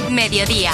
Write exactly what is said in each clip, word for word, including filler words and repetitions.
Mediodía.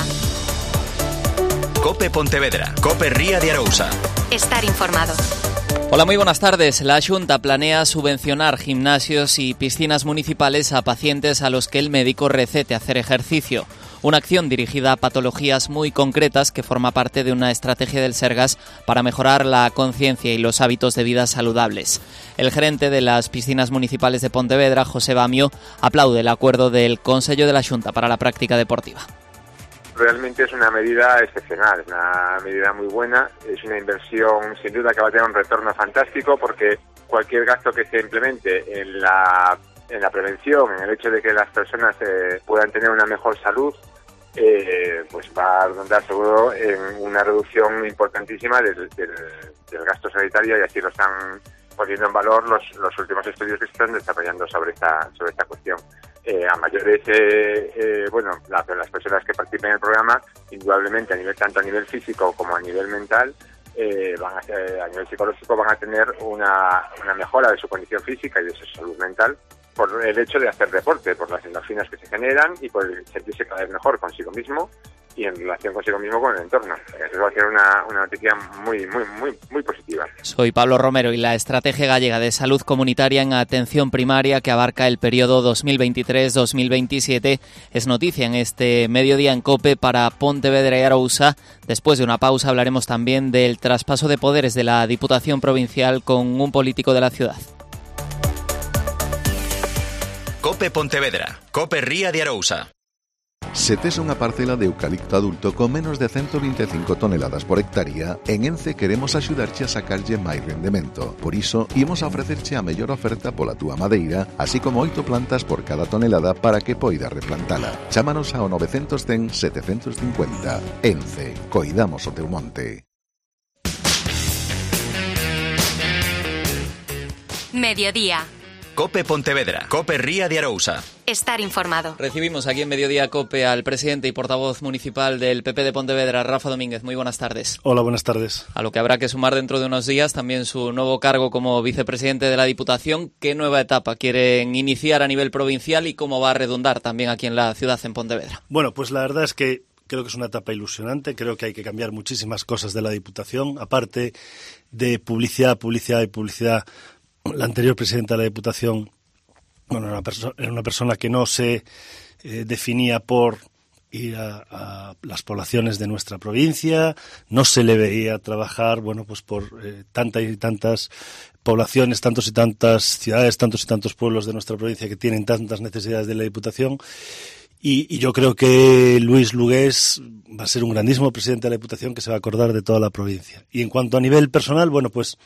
COPE Pontevedra, COPE Ría de Arousa. Estar informado. Hola, muy buenas tardes. La Xunta planea subvencionar gimnasios y piscinas municipales a pacientes a los que el médico recete hacer ejercicio. Una acción dirigida a patologías muy concretas que forma parte de una estrategia del Sergas para mejorar la conciencia y los hábitos de vida saludables. El gerente de las piscinas municipales de Pontevedra, José Bamio, aplaude el acuerdo del Consello de la Xunta para la práctica deportiva. Realmente es una medida excepcional, es una medida muy buena, es una inversión sin duda que va a tener un retorno fantástico, porque cualquier gasto que se implemente en la, en la prevención, en el hecho de que las personas eh, puedan tener una mejor salud, eh, pues va a redundar seguro en una reducción importantísima del, del, del gasto sanitario, y así lo están poniendo en valor los, los últimos estudios que se están desarrollando sobre esta, sobre esta cuestión. Eh, a mayores, eh, eh, bueno, la, las personas que participen en el programa, indudablemente a nivel tanto a nivel físico como a nivel mental, eh, van a, eh, a nivel psicológico van a tener una, una mejora de su condición física y de su salud mental por el hecho de hacer deporte, por las endorfinas que se generan y por el sentirse cada vez mejor consigo mismo y en relación consigo mismo con el entorno. Eso va a ser una, una noticia muy, muy, muy, muy positiva. Soy Pablo Romero y la Estrategia Gallega de Salud Comunitaria en Atención Primaria, que abarca el periodo dos mil veintitrés dos mil veintisiete, es noticia en este mediodía en COPE para Pontevedra y Arousa. Después de una pausa hablaremos también del traspaso de poderes de la Diputación Provincial con un político de la ciudad. COPE Pontevedra, COPE Ría de Arousa. Se tes unha parcela de eucalipto adulto con menos de ciento veinticinco toneladas por hectárea, en Ence queremos axudarche a sacarlle máis rendemento. Por iso, imos a ofrecerche a mellor oferta pola túa madeira, así como oito plantas por cada tonelada para que poidas replantala. Chámanos ao nove cero cero, sete cinco cero. Ence, coidamos o teu monte. Mediodía. COPE Pontevedra, COPE Ría de Arousa. Estar informado. Recibimos aquí en Mediodía COPE al presidente y portavoz municipal del P P de Pontevedra, Rafa Domínguez. Muy buenas tardes. Hola, buenas tardes. A lo que habrá que sumar dentro de unos días también su nuevo cargo como vicepresidente de la Diputación. ¿Qué nueva etapa quieren iniciar a nivel provincial y cómo va a redundar también aquí en la ciudad, en Pontevedra? Bueno, pues la verdad es que creo que es una etapa ilusionante. Creo que hay que cambiar muchísimas cosas de la Diputación. Aparte de publicidad, publicidad y publicidad, la anterior presidenta de la Diputación, bueno, era una, perso- era una persona que no se eh, definía por ir a, a las poblaciones de nuestra provincia, no se le veía trabajar, bueno, pues por eh, tantas y tantas poblaciones, tantos y tantas ciudades, tantos y tantos pueblos de nuestra provincia que tienen tantas necesidades de la Diputación. Y, y yo creo que Luis Lugués va a ser un grandísimo presidente de la Diputación que se va a acordar de toda la provincia. Y en cuanto a nivel personal, bueno, pues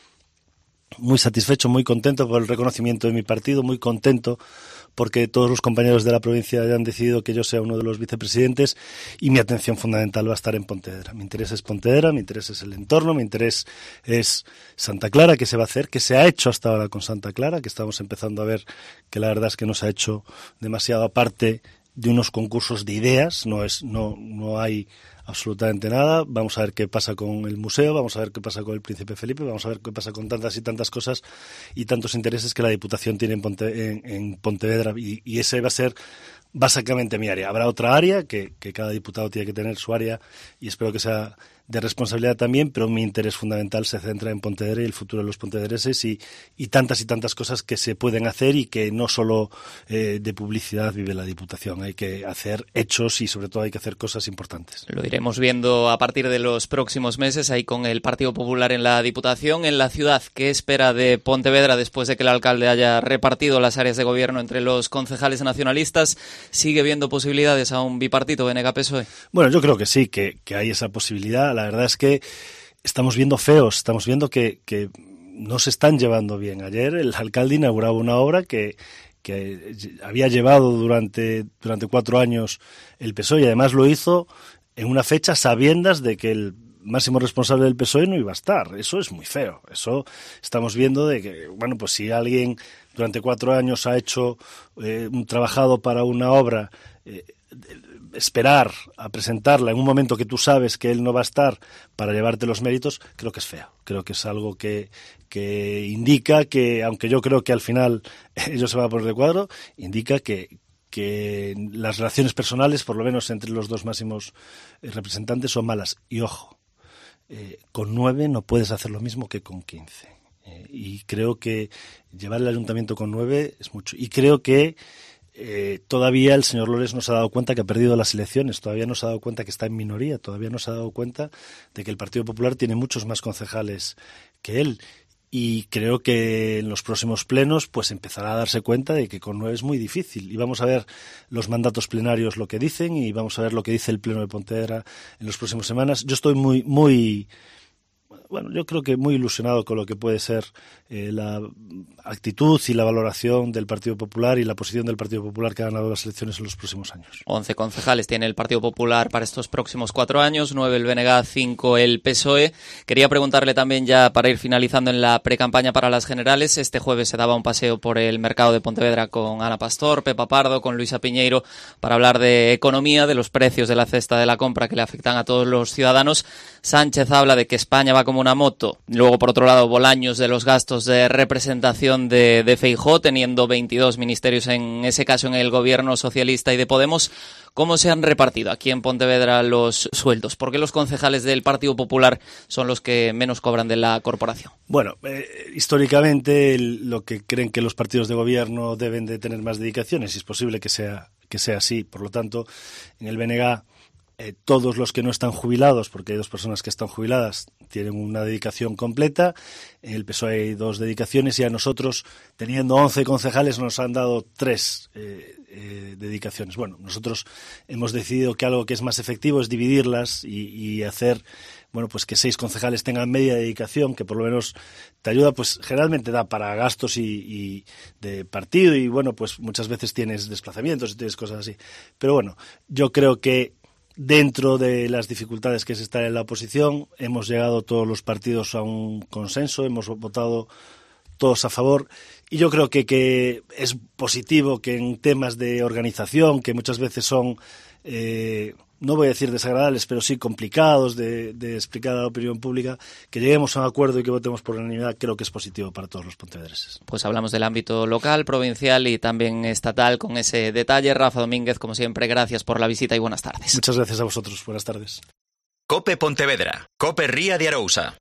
muy satisfecho, muy contento por el reconocimiento de mi partido, muy contento porque todos los compañeros de la provincia hayan decidido que yo sea uno de los vicepresidentes, y mi atención fundamental va a estar en Pontevedra. Mi interés es Pontevedra, mi interés es el entorno, mi interés es Santa Clara, que se va a hacer, que se ha hecho hasta ahora con Santa Clara, que estamos empezando a ver que la verdad es que no se ha hecho demasiado, aparte de unos concursos de ideas, no es no no hay absolutamente nada. Vamos a ver qué pasa con el museo, vamos a ver qué pasa con el Príncipe Felipe, vamos a ver qué pasa con tantas y tantas cosas y tantos intereses que la Diputación tiene en, Ponte, en, en Pontevedra, y, y ese va a ser básicamente mi área. Habrá otra área que, que cada diputado tiene que tener su área, y espero que sea de responsabilidad también, pero mi interés fundamental se centra en Pontevedra y el futuro de los pontevedreses, y, y tantas y tantas cosas que se pueden hacer y que no solo eh, de publicidad vive la Diputación. Hay que hacer hechos y sobre todo hay que hacer cosas importantes. Lo iremos viendo a partir de los próximos meses ahí con el Partido Popular en la Diputación. En la ciudad, ¿qué espera de Pontevedra después de que el alcalde haya repartido las áreas de gobierno entre los concejales nacionalistas? ¿Sigue viendo posibilidades a un bipartito B N G P S O E? Bueno, yo creo que sí, que, que hay esa posibilidad. La verdad es que estamos viendo feos, estamos viendo que, que no se están llevando bien. Ayer el alcalde inauguraba una obra que, que había llevado durante, durante cuatro años el P S O E, y además lo hizo en una fecha sabiendas de que el máximo responsable del P S O E no iba a estar. Eso es muy feo. Eso estamos viendo de que, bueno, pues si alguien durante cuatro años ha hecho eh, un trabajado para una obra, eh, esperar a presentarla en un momento que tú sabes que él no va a estar para llevarte los méritos, creo que es feo. Creo que es algo que, que indica que, aunque yo creo que al final ellos se van a poner de cuadro, indica que, que las relaciones personales, por lo menos entre los dos máximos eh, representantes, son malas. Y ojo, eh, con nueve no puedes hacer lo mismo que con quince. Eh, y creo que llevar el ayuntamiento con nueve es mucho. Y creo que eh, todavía el señor Lores no se ha dado cuenta que ha perdido las elecciones, todavía no se ha dado cuenta que está en minoría, todavía no se ha dado cuenta de que el Partido Popular tiene muchos más concejales que él. Y creo que en los próximos plenos pues empezará a darse cuenta de que con nueve es muy difícil. Y vamos a ver los mandatos plenarios lo que dicen y vamos a ver lo que dice el Pleno de Pontevedra en las próximas semanas. Yo estoy muy, muy, bueno, yo creo que muy ilusionado con lo que puede ser eh, la actitud y la valoración del Partido Popular y la posición del Partido Popular que ha ganado las elecciones en los próximos años. once concejales tiene el Partido Popular para estos próximos cuatro años, nueve el B N G, cinco el P S O E. Quería preguntarle también, ya para ir finalizando en la precampaña para las generales, este jueves se daba un paseo por el mercado de Pontevedra con Ana Pastor, Pepa Pardo, con Luisa Piñeiro, para hablar de economía, de los precios de la cesta de la compra que le afectan a todos los ciudadanos. Sánchez habla de que España va como una moto. Luego, por otro lado, Bolaños de los gastos de representación de, de Feijóo, teniendo veintidós ministerios en ese caso en el gobierno socialista y de Podemos. ¿Cómo se han repartido aquí en Pontevedra los sueldos? ¿Por qué los concejales del Partido Popular son los que menos cobran de la corporación? Bueno, eh, históricamente el, lo que creen que los partidos de gobierno deben de tener más dedicaciones, y es posible que sea, que sea así. Por lo tanto, en el B N G Eh, todos los que no están jubilados, porque hay dos personas que están jubiladas, tienen una dedicación completa. En el P S O E hay dos dedicaciones y a nosotros, teniendo once concejales, nos han dado tres eh, eh, dedicaciones. Bueno, nosotros hemos decidido que algo que es más efectivo es dividirlas y, y hacer, bueno, pues que seis concejales tengan media dedicación, que por lo menos te ayuda, pues generalmente da para gastos y, y de partido y, bueno, pues muchas veces tienes desplazamientos y tienes cosas así. Pero bueno, yo creo que dentro de las dificultades que es estar en la oposición, hemos llegado todos los partidos a un consenso, hemos votado todos a favor y yo creo que, que es positivo que en temas de organización, que muchas veces son, eh, no voy a decir desagradables, pero sí complicados de, de explicar a la opinión pública, que lleguemos a un acuerdo y que votemos por unanimidad, creo que es positivo para todos los pontevedreses. Pues hablamos del ámbito local, provincial y también estatal con ese detalle. Rafa Domínguez, como siempre, gracias por la visita y buenas tardes. Muchas gracias a vosotros. Buenas tardes. COPE Pontevedra. COPE Ría de Arousa.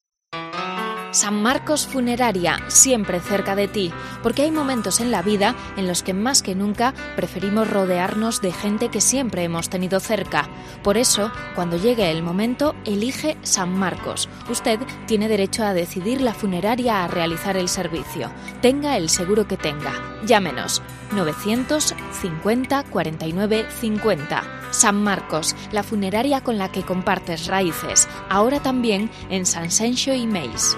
San Marcos Funeraria, siempre cerca de ti, porque hay momentos en la vida en los que más que nunca preferimos rodearnos de gente que siempre hemos tenido cerca. Por eso, cuando llegue el momento, elige San Marcos. Usted tiene derecho a decidir la funeraria a realizar el servicio. Tenga el seguro que tenga. Llámenos novecientos cincuenta cuarenta y nueve cincuenta. San Marcos, la funeraria con la que compartes raíces. Ahora también en San Senxo y Meis.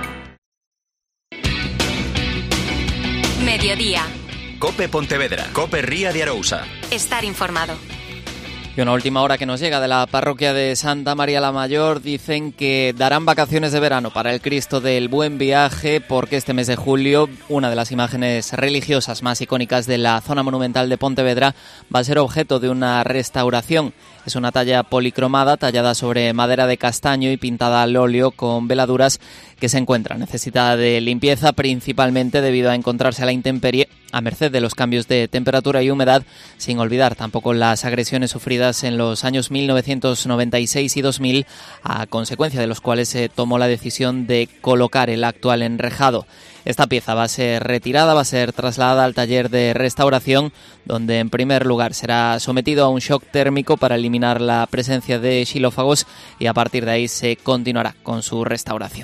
Mediodía. COPE Pontevedra. COPE Ría de Arousa. Estar informado. Y una última hora que nos llega de la parroquia de Santa María la Mayor. Dicen que darán vacaciones de verano para el Cristo del Buen Viaje, porque este mes de julio una de las imágenes religiosas más icónicas de la zona monumental de Pontevedra va a ser objeto de una restauración. Es una talla policromada tallada sobre madera de castaño y pintada al óleo con veladuras que se encuentra necesitada de limpieza, principalmente debido a encontrarse a la intemperie a merced de los cambios de temperatura y humedad, sin olvidar tampoco las agresiones sufridas en los años mil novecientos noventa y seis y dos mil, a consecuencia de los cuales se tomó la decisión de colocar el actual enrejado. Esta pieza va a ser retirada, va a ser trasladada al taller de restauración, donde en primer lugar será sometido a un shock térmico para eliminar la presencia de xilófagos y a partir de ahí se continuará con su restauración.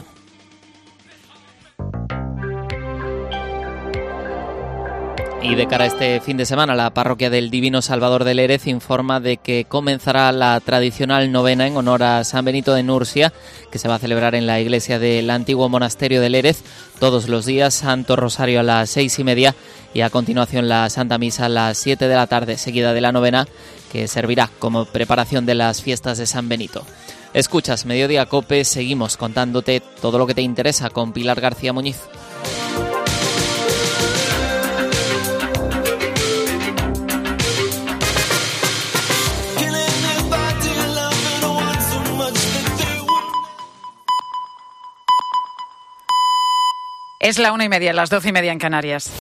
Y de cara a este fin de semana, la parroquia del Divino Salvador de Lérez informa de que comenzará la tradicional novena en honor a San Benito de Nursia, que se va a celebrar en la iglesia del antiguo monasterio de Lérez todos los días. Santo Rosario a las seis y media y a continuación la Santa Misa a las siete de la tarde, seguida de la novena, que servirá como preparación de las fiestas de San Benito. Escuchas Mediodía COPE, seguimos contándote todo lo que te interesa con Pilar García Muñiz. Es la una y media, las doce y media en Canarias.